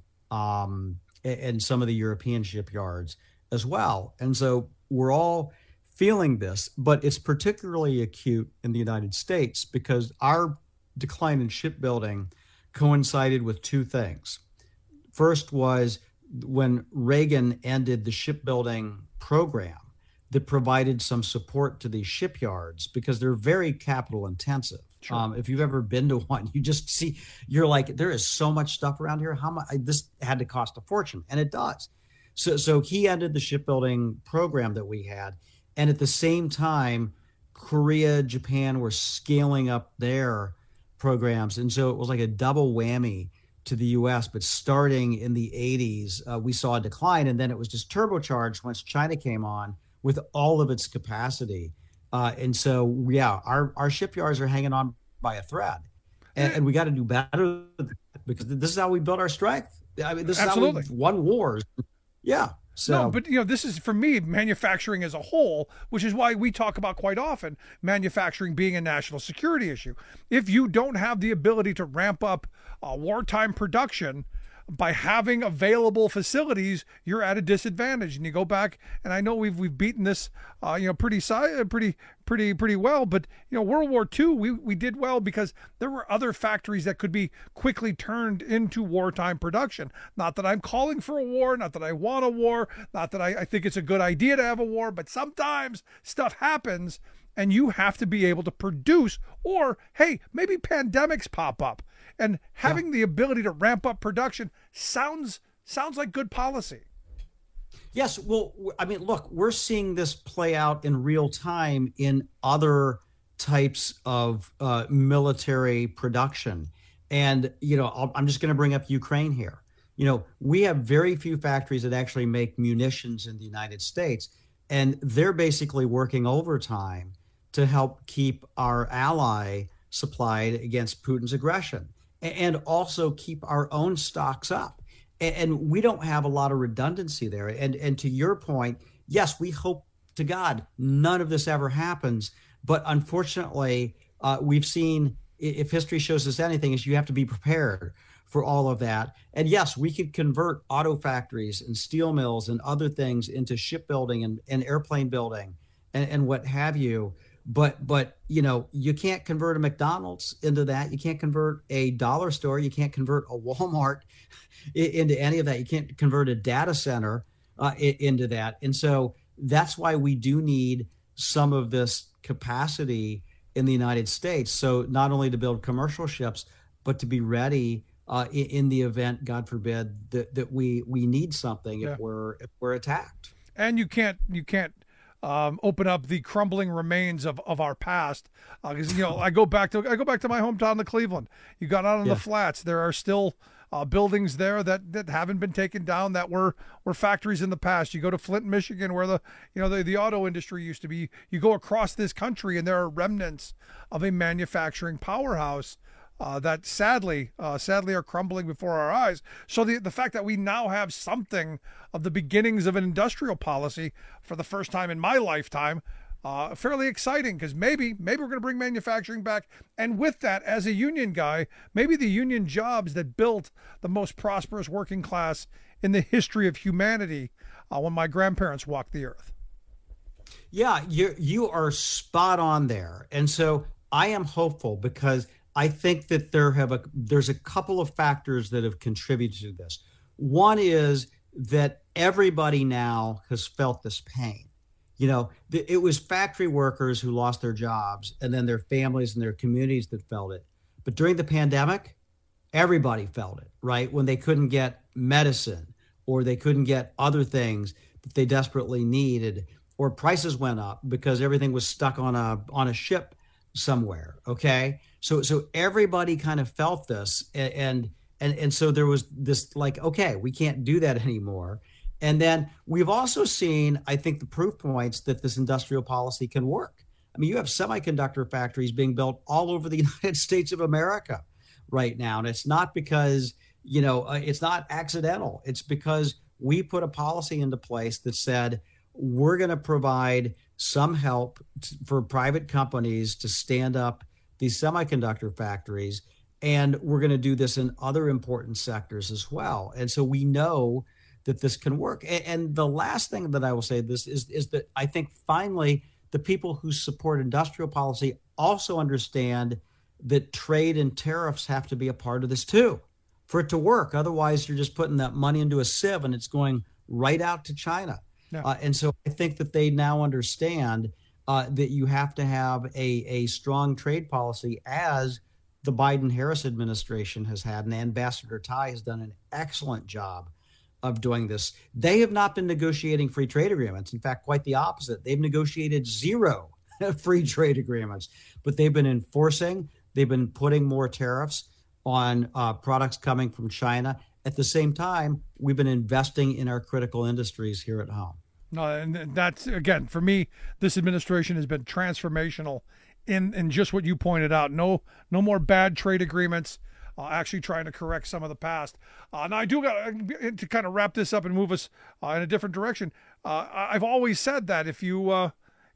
and some of the European shipyards as well. And so we're all feeling this, but it's particularly acute in the United States because our decline in shipbuilding coincided with 2 things. First was when Reagan ended the shipbuilding program that provided some support to these shipyards because they're very capital intensive. Sure. If you've ever been to one, you just see, you're like, there is so much stuff around here. How much this had to cost a fortune, and it does. So he ended the shipbuilding program that we had, and at the same time, Korea, Japan were scaling up their programs, and so it was like a double whammy to the U.S. But starting in the 80s, we saw a decline, and then it was just turbocharged once China came on with all of its capacity. And so, our shipyards are hanging on by a thread, and we got to do better because this is how we build our strength. I mean, this Absolutely. is how we won wars. Yeah. So, no, but this is, for me, manufacturing as a whole, which is why we talk about quite often manufacturing being a national security issue. If you don't have the ability to ramp up wartime production, by having available facilities, you're at a disadvantage. And you go back, and I know we've beaten this, pretty well. But World War II, we did well because there were other factories that could be quickly turned into wartime production. Not that I'm calling for a war, not that I want a war, not that I think it's a good idea to have a war, but sometimes stuff happens, and you have to be able to produce. Or hey, maybe pandemics pop up. And having the ability to ramp up production sounds like good policy. Yes. Well, I mean, look, we're seeing this play out in real time in other types of military production. And, I'm just going to bring up Ukraine here. We have very few factories that actually make munitions in the United States, and they're basically working overtime to help keep our ally supplied against Putin's aggression, and also keep our own stocks up. And we don't have a lot of redundancy there. And to your point, yes, we hope to God none of this ever happens. But unfortunately, we've seen, if history shows us anything, is you have to be prepared for all of that. And yes, we could convert auto factories and steel mills and other things into shipbuilding and airplane building and what have you. But you can't convert a McDonald's into that. You can't convert a dollar store. You can't convert a Walmart into any of that. You can't convert a data center into that. And so that's why we do need some of this capacity in the United States. So not only to build commercial ships, but to be ready in the event, God forbid, that we need something if we're attacked. And you can't open up the crumbling remains of our past, because I go back to my hometown of Cleveland. You got out on the flats. There are still buildings there that haven't been taken down, that were factories in the past. You go to Flint, Michigan, where the auto industry used to be. You go across this country, and there are remnants of a manufacturing powerhouse that sadly are crumbling before our eyes. So the fact that we now have something of the beginnings of an industrial policy for the first time in my lifetime, fairly exciting, because maybe we're going to bring manufacturing back. And with that, as a union guy, maybe the union jobs that built the most prosperous working class in the history of humanity when my grandparents walked the earth. Yeah, you are spot on there. And so I am hopeful, because I think that there's a couple of factors that have contributed to this. One is that everybody now has felt this pain. It was factory workers who lost their jobs, and then their families and their communities that felt it. But during the pandemic, everybody felt it, right? When they couldn't get medicine, or they couldn't get other things that they desperately needed, or prices went up because everything was stuck on a ship somewhere. Okay. So everybody kind of felt this, and so there was this, like, okay, we can't do that anymore. And then we've also seen, I think, the proof points that this industrial policy can work. I mean, you have semiconductor factories being built all over the United States of America right now. And it's not because, it's not accidental. It's because we put a policy into place that said, we're going to provide some help for private companies to stand up these semiconductor factories. And we're going to do this in other important sectors as well. And so we know that this can work. And the last thing that I will say is that I think finally the people who support industrial policy also understand that trade and tariffs have to be a part of this too, for it to work. Otherwise, you're just putting that money into a sieve and it's going right out to China. Yeah. And so I think that they now understand that you have to have a strong trade policy, as the Biden-Harris administration has had, and Ambassador Tai has done an excellent job of doing this. They have not been negotiating free trade agreements. In fact, quite the opposite. They've negotiated 0 free trade agreements, but they've been putting more tariffs on products coming from China. At the same time, we've been investing in our critical industries here at home. No, and that's, again, for me, this administration has been transformational in just what you pointed out. No more bad trade agreements, actually trying to correct some of the past. Now, I do got to kind of wrap this up and move us in a different direction. I've always said that if you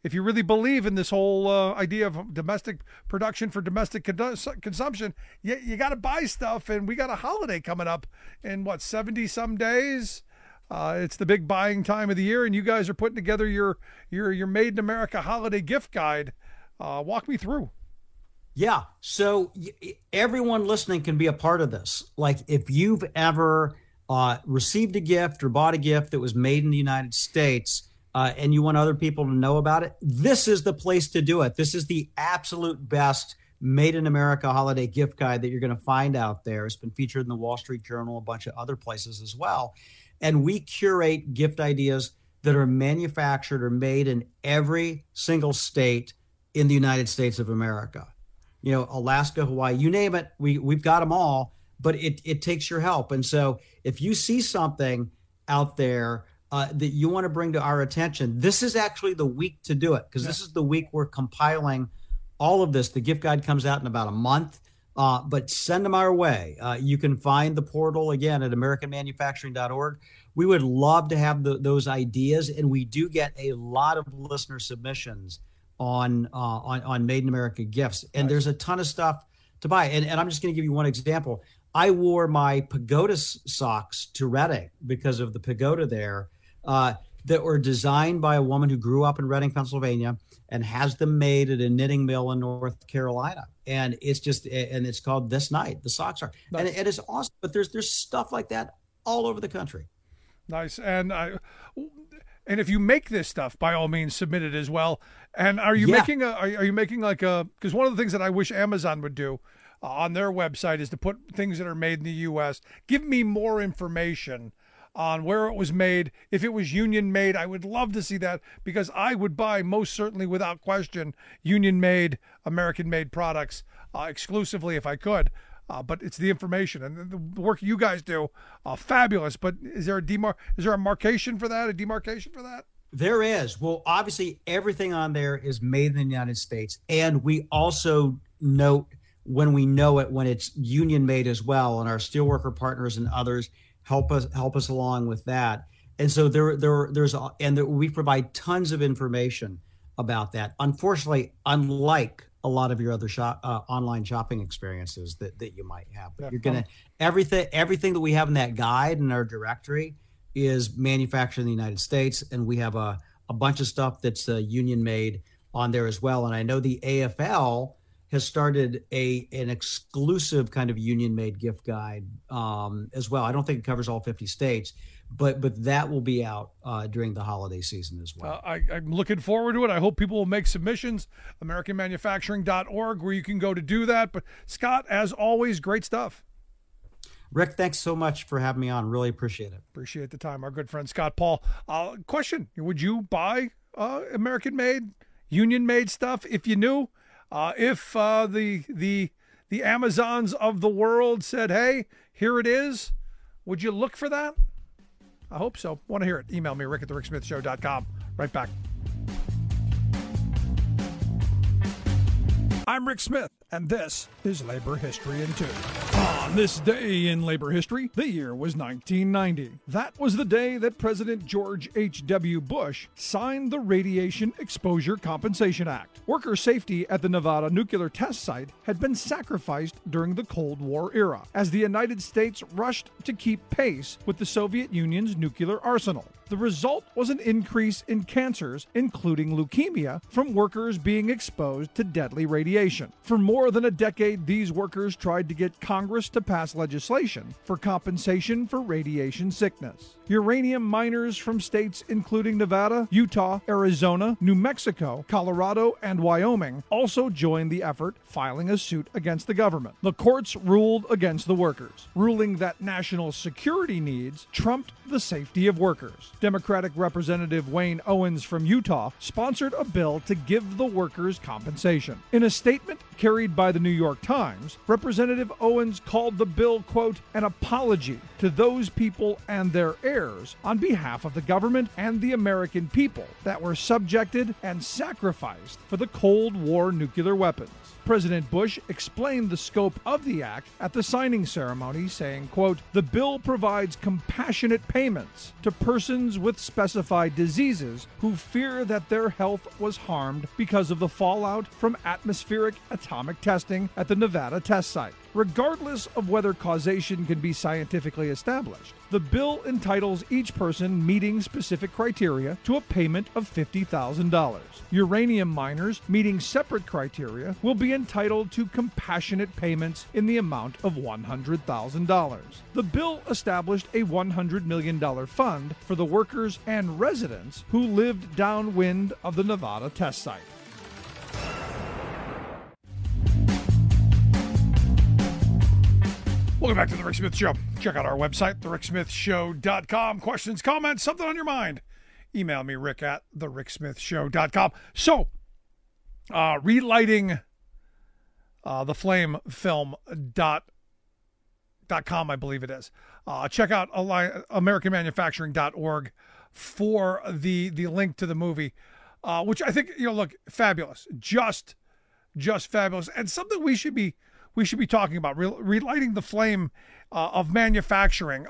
if you really believe in this whole idea of domestic production for domestic consumption, you got to buy stuff, and we got a holiday coming up in 70 some days. It's the big buying time of the year, and you guys are putting together your Made in America holiday gift guide. Walk me through. Yeah. So everyone listening can be a part of this. Like if you've ever received a gift or bought a gift that was made in the United States, and you want other people to know about it, this is the place to do it. This is the absolute best Made in America holiday gift guide that you're going to find out there. It's been featured in the Wall Street Journal, a bunch of other places as well. And we curate gift ideas that are manufactured or made in every single state in the United States of America. You know, Alaska, Hawaii, you name it, we've got them all, but it takes your help. And so if you see something out there that you want to bring to our attention, this is actually the week to do it, because this is the week we're compiling all of this. The gift guide comes out in about a month, but send them our way. You can find the portal again at americanmanufacturing.org. We would love to have those ideas, and we do get a lot of listener submissions on Made in America gifts, and there's a ton of stuff to buy. And I'm just going to give you one example. I wore my pagoda socks to Reading because of the pagoda there, that were designed by a woman who grew up in Reading, Pennsylvania, and has them made at a knitting mill in North Carolina. And it's called This Night. The socks are, and it is awesome. But there's stuff like that all over the country. Nice. And if you make this stuff, by all means, submit it as well. And are you making because one of the things that I wish Amazon would do on their website is to put things that are made in the U.S. Give me more information on where it was made. If it was union made, I would love to see that, because I would buy, most certainly without question, union made, American made products exclusively if I could. But it's the information and the work you guys do, fabulous. But is there a demarcation for that? A demarcation for that? There is. Well, obviously everything on there is made in the United States, and we also note when we know it when it's union made as well, and our steelworker partners and others help us along with that. And so we provide tons of information about that. Unfortunately, unlike a lot of your other online shopping experiences that you might have, but you're gonna everything that we have in that guide and our directory is manufactured in the United States, and we have a bunch of stuff that's union made on there as well. And I know the AFL has started an exclusive kind of union made gift guide as well. I don't think it covers all 50 states, but that will be out during the holiday season as well. I'm looking forward to it. I hope people will make submissions. AmericanManufacturing.org, where you can go to do that. But Scott, as always, great stuff. Rick, thanks so much for having me on. Really appreciate it. Appreciate the time. Our good friend Scott Paul. Question: would you buy American made, union made stuff if you knew? If the Amazons of the world said, hey, here it is, would you look for that? I hope so. Want to hear it? Email me, rick@thericksmithshow.com. Right back. I'm Rick Smith, and this is Labor History in 2. On this day in labor history, the year was 1990. That was the day that President George H.W. Bush signed the Radiation Exposure Compensation Act. Worker safety at the Nevada nuclear test site had been sacrificed during the Cold War era, as the United States rushed to keep pace with the Soviet Union's nuclear arsenal. The result was an increase in cancers, including leukemia, from workers being exposed to deadly radiation. For more than a decade, these workers tried to get Congress to pass legislation for compensation for radiation sickness. Uranium miners from states including Nevada, Utah, Arizona, New Mexico, Colorado, and Wyoming also joined the effort, filing a suit against the government. The courts ruled against the workers, ruling that national security needs trumped the safety of workers. Democratic Representative Wayne Owens from Utah sponsored a bill to give the workers compensation. In a statement carried by the New York Times, Representative Owens called the bill, quote, an apology to those people and their heirs on behalf of the government and the American people that were subjected and sacrificed for the Cold War nuclear weapons. President Bush explained the scope of the act at the signing ceremony, saying, quote, the bill provides compassionate payments to persons Americans with specified diseases who fear that their health was harmed because of the fallout from atmospheric atomic testing at the Nevada test site. Regardless of whether causation can be scientifically established, the bill entitles each person meeting specific criteria to a payment of $50,000. Uranium miners meeting separate criteria will be entitled to compassionate payments in the amount of $100,000. The bill established a $100 million fund for the workers and residents who lived downwind of the Nevada test site. Welcome back to The Rick Smith Show. Check out our website, thericksmithshow.com. Questions, comments, something on your mind. Email me, rick at thericksmithshow.com. So, relighting theflamefilm.com, I believe it is. Check out AmericanManufacturing.org for the link to the movie, which I think, look, fabulous. Just fabulous. And something we should be talking about, relighting the flame of manufacturing.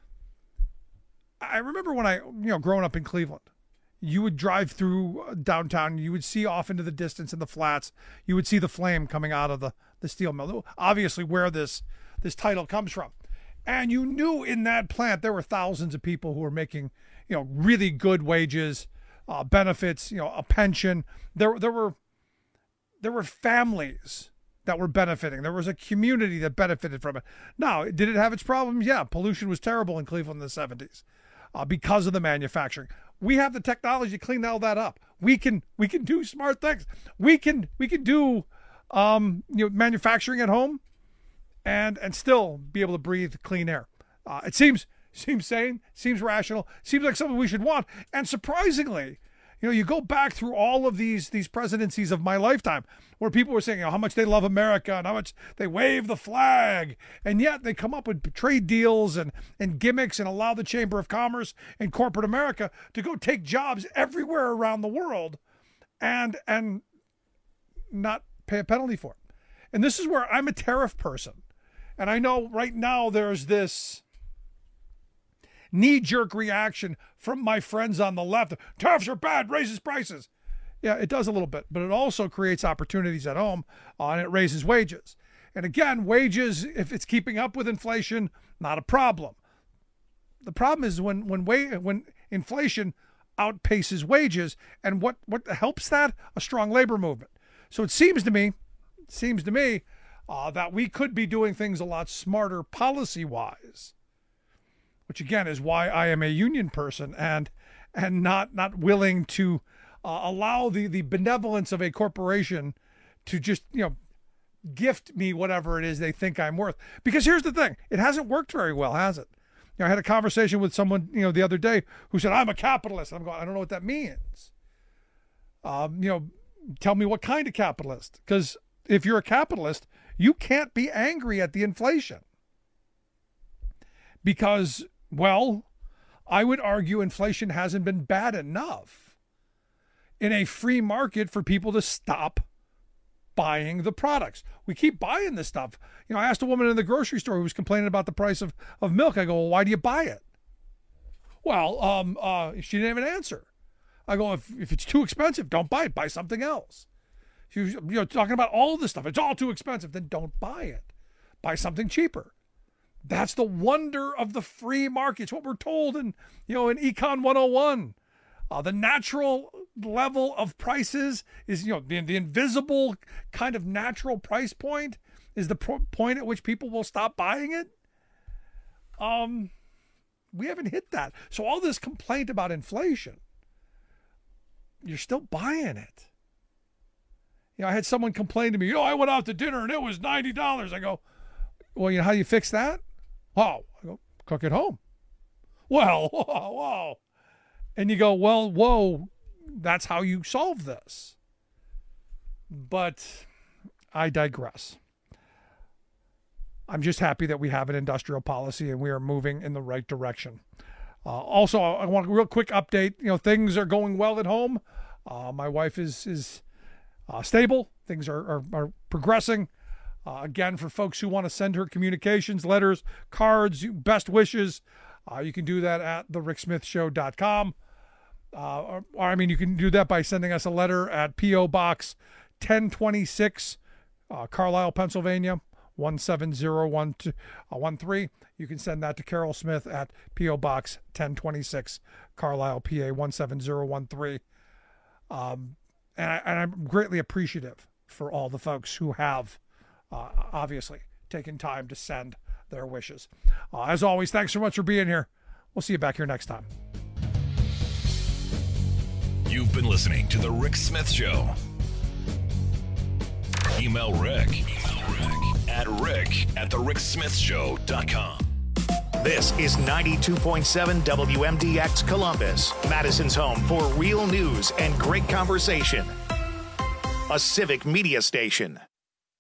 I remember when I, growing up in Cleveland, you would drive through downtown, you would see off into the distance in the flats, you would see the flame coming out of the steel mill. Obviously where this title comes from. And you knew in that plant there were thousands of people who were making, really good wages, benefits, a pension. There were families that were benefiting. There was a community that benefited from it. Now, did it have its problems? Yeah, pollution was terrible in Cleveland in the 70s because of the manufacturing. We have the technology to clean all that up. We can do smart things. We can do manufacturing at home and still be able to breathe clean air. It seems sane, seems rational, seems like something we should want. And surprisingly, you go back through all of these presidencies of my lifetime where people were saying how much they love America and how much they wave the flag, and yet they come up with trade deals and gimmicks and allow the Chamber of Commerce and corporate America to go take jobs everywhere around the world and not pay a penalty for it. And this is where I'm a tariff person. And I know right now there's this knee-jerk reaction from my friends on the left. Tariffs are bad, raises prices. Yeah, it does a little bit, but it also creates opportunities at home, and it raises wages. And again, wages, if it's keeping up with inflation, not a problem. The problem is when inflation outpaces wages, and what helps that? A strong labor movement. So it seems to me that we could be doing things a lot smarter policy-wise, which again is why I am a union person and not willing to allow the benevolence of a corporation to just gift me whatever it is they think I'm worth. Because here's the thing, it hasn't worked very well, has it? I had a conversation with someone the other day who said, I'm a capitalist. I'm going, I don't know what that means. Tell me what kind of capitalist, because if you're a capitalist, you can't be angry at the inflation because, well, I would argue inflation hasn't been bad enough in a free market for people to stop buying the products. We keep buying this stuff. I asked a woman in the grocery store who was complaining about the price of milk. I go, well, why do you buy it? Well, she didn't have an answer. I go, if it's too expensive, don't buy it. Buy something else. She was, talking about all this stuff. It's all too expensive. Then don't buy it. Buy something cheaper. That's the wonder of the free market. It's what we're told in Econ 101. The natural level of prices is, the invisible kind of natural price point is the point at which people will stop buying it. We haven't hit that. So all this complaint about inflation, you're still buying it. I had someone complain to me, I went out to dinner and it was $90. I go, well, how do you fix that? Oh, I go, cook at home. Well, whoa. And you go, well, whoa, that's how you solve this. But I digress. I'm just happy that we have an industrial policy and we are moving in the right direction. Also, I want a real quick update. Things are going well at home. My wife is stable. Things are progressing. Again, for folks who want to send her communications, letters, cards, best wishes, You can do that at thericksmithshow.com. You can do that by sending us a letter at P.O. Box 1026, Carlisle, Pennsylvania, 17013. You can send that to Carol Smith at P.O. Box 1026, Carlisle, PA 17013. And I'm greatly appreciative for all the folks who have obviously taken time to send their wishes. As always, thanks so much for being here. We'll see you back here next time. You've been listening to The Rick Smith Show. Email Rick at rick@thericksmithshow.com. This is 92.7 WMDX Columbus, Madison's home for real news and great conversation. A civic media station.